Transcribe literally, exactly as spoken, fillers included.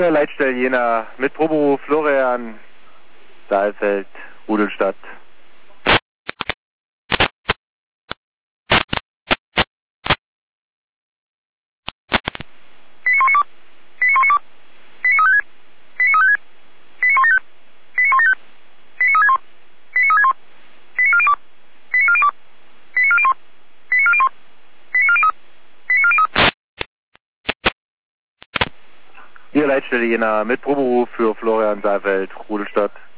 Hier Leitstelle Jena mit Proberuf Florian, Saalfeld, Rudolstadt. Hier Leitstelle Jena mit Proberuf für Florian, Saalfeld, Rudolstadt.